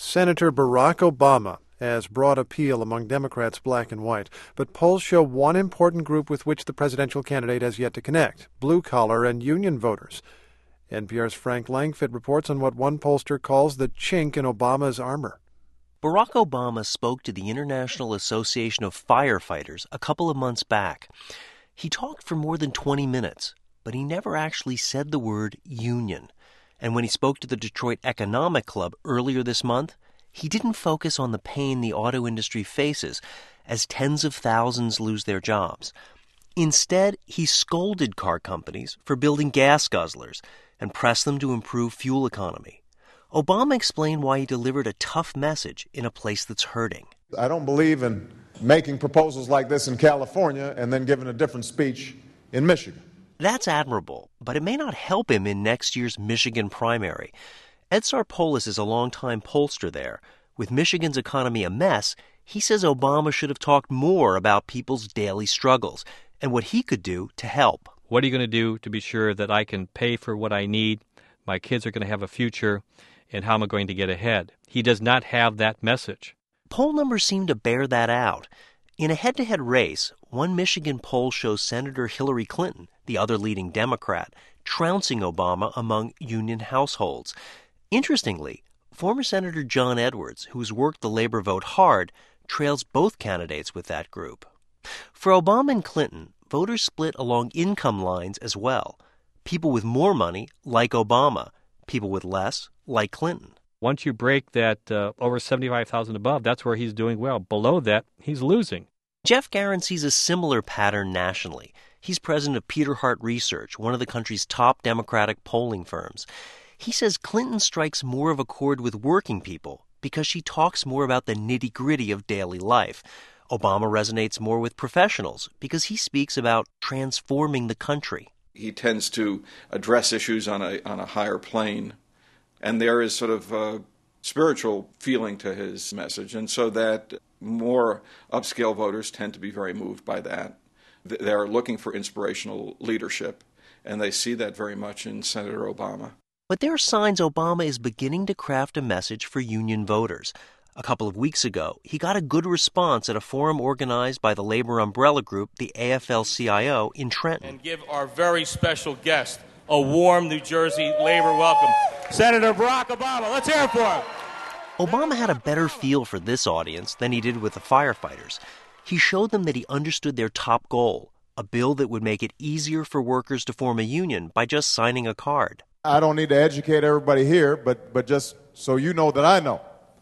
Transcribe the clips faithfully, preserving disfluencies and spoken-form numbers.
Senator Barack Obama has broad appeal among Democrats black and white, but polls show one important group with which the presidential candidate has yet to connect: blue-collar and union voters. N P R's Frank Langfitt reports on what one pollster calls the chink in Obama's armor. Barack Obama spoke to the International Association of Firefighters a couple of months back. He talked for more than twenty minutes, but he never actually said the word union. And when he spoke to the Detroit Economic Club earlier this month, he didn't focus on the pain the auto industry faces as tens of thousands lose their jobs. Instead, he scolded car companies for building gas guzzlers and pressed them to improve fuel economy. Obama explained why he delivered a tough message in a place that's hurting. I don't believe in making proposals like this in California and then giving a different speech in Michigan. That's admirable, but it may not help him in next year's Michigan primary. Ed Sarpolis is a longtime pollster there. With Michigan's economy a mess, he says Obama should have talked more about people's daily struggles and what he could do to help. What are you going to do to be sure that I can pay for what I need, my kids are going to have a future, and how am I going to get ahead? He does not have that message. Poll numbers seem to bear that out. In a head-to-head race, one Michigan poll shows Senator Hillary Clinton, the other leading Democrat, trouncing Obama among union households. Interestingly, former Senator John Edwards, who's worked the labor vote hard, trails both candidates with that group. For Obama and Clinton, voters split along income lines as well. People with more money like Obama, people with less like Clinton. Once you break that uh, over seventy-five thousand above, that's where he's doing well. Below that, he's losing. Jeff Garin sees a similar pattern nationally. He's president of Peter Hart Research, one of the country's top Democratic polling firms. He says Clinton strikes more of a chord with working people because she talks more about the nitty-gritty of daily life. Obama resonates more with professionals because he speaks about transforming the country. He tends to address issues on a on a higher plane, and there is sort of a spiritual feeling to his message, and so that more upscale voters tend to be very moved by that. They're looking for inspirational leadership, and they see that very much in Senator Obama. But there are signs Obama is beginning to craft a message for union voters. A couple of weeks ago, he got a good response at a forum organized by the labor umbrella group, the A F L C I O, in Trenton. And give our very special guest a warm New Jersey labor welcome. Senator Barack Obama. Let's hear it for him. Obama had a better feel for this audience than he did with the firefighters. He showed them that he understood their top goal, a bill that would make it easier for workers to form a union by just signing a card. I don't need to educate everybody here, but, but just so you know that I know.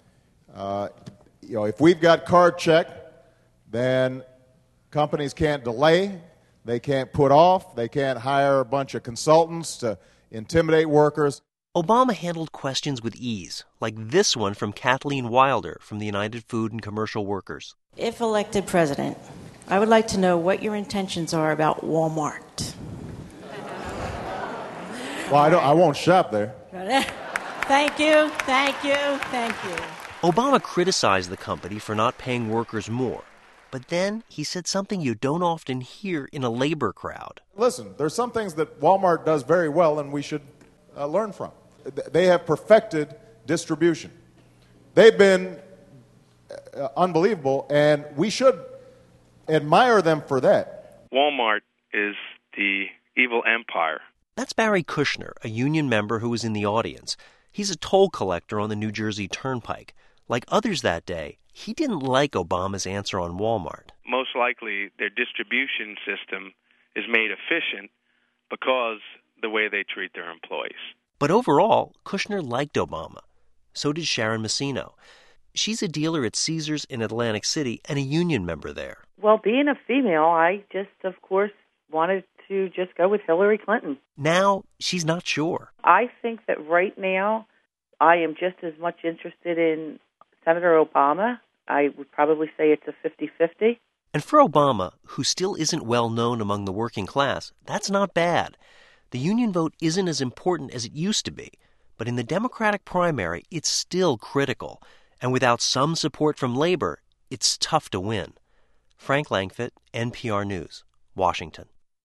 Uh, you know, if we've got card check, then companies can't delay, they can't put off, they can't hire a bunch of consultants to intimidate workers. Obama handled questions with ease, like this one from Kathleen Wilder from the United Food and Commercial Workers. If elected president, I would like to know what your intentions are about Walmart. Well, I, don't, I won't shop there. Thank you, thank you, thank you. Obama criticized the company for not paying workers more, but then he said something you don't often hear in a labor crowd. Listen, there's some things that Walmart does very well and we should uh, learn from. They have perfected distribution. They've been uh, unbelievable, and we should admire them for that. Walmart is the evil empire. That's Barry Kushner, a union member who was in the audience. He's a toll collector on the New Jersey Turnpike. Like others that day, he didn't like Obama's answer on Walmart. Most likely, their distribution system is made efficient because the way they treat their employees. But overall, Kushner liked Obama. So did Sharon Messino. She's a dealer at Caesars in Atlantic City and a union member there. Well, being a female, I just, of course, wanted to just go with Hillary Clinton. Now, she's not sure. I think that right now, I am just as much interested in Senator Obama. I would probably say it's a fifty-fifty. And for Obama, who still isn't well known among the working class, that's not bad. The union vote isn't as important as it used to be, but in the Democratic primary, it's still critical. And without some support from labor, it's tough to win. Frank Langfitt, N P R News, Washington.